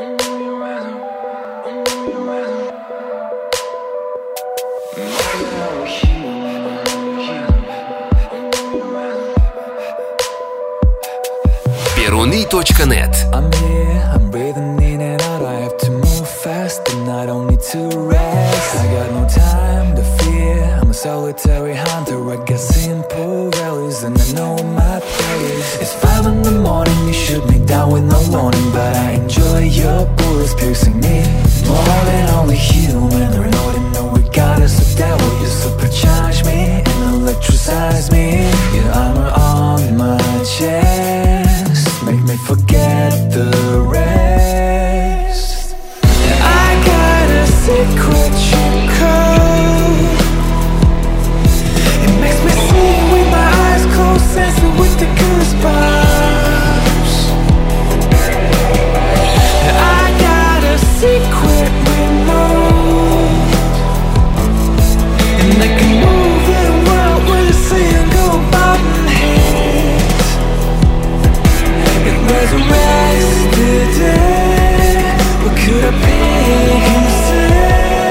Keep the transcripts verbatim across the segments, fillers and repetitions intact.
Перуны точка нет. I'm here, I'm breathing in and out. I have to move fast and I don't need to rest. I got no time to fear, I'm a solitary hunter. I got simple values and I know my place. It's five in the morning, you shoot me down with no warning, but I enjoy your bullets piercing me. More than only human, an ordinary goddess of devil. You supercharge me and electricize me. Your armor on my chest, make me forget the rest. I got a secret you code. It makes me see with my eyes closed, sensing with the goosebumps. I got a secret remote, and I can move the world with a single button hit. It resurrects the dead. What could I be instead?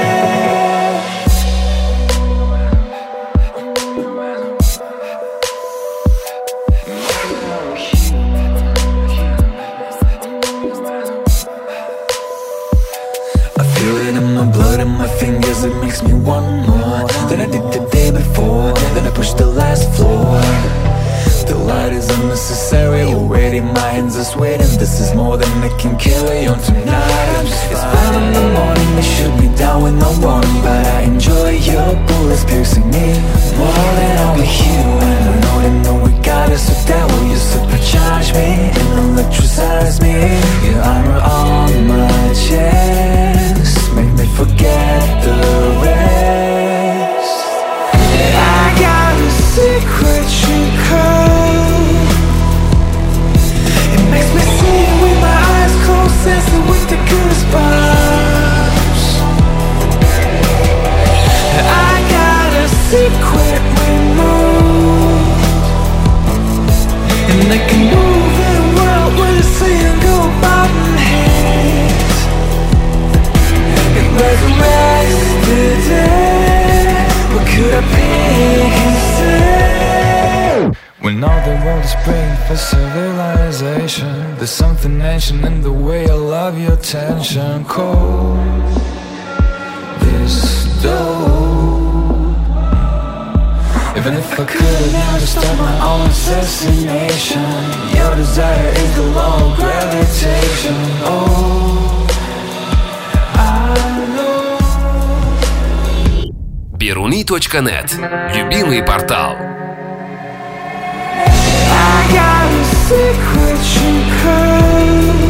I feel it in my blood and my fingers. It makes me want more than I did the day before. Then I push the last floor. The light is unnecessary. Already my hands are sweating. This is more than I can carry on tonight. I'm just fine. It's five in the morning, they shoot me down with no warning, but I enjoy your bullets piercing me. More than only human, an ordinary goddess of devil. You supercharge me and electricize me. Your armor on my chest, make me forget the rest. I got a secret you code. It makes me see with my eyes closed, sensing with the goosebumps. I got a secret remote, and I can move the world with a single button hit. It resurrects the dead. What could I be instead? When all the world is praying for civilization, there's something ancient in the way I love your tension. Cold, this dope. Even if I could, I'd never stop my own assassination. Your desire is the law of gravitation. Oh, I know. Перуны точка нет. Любимый портал. I got a secret you code.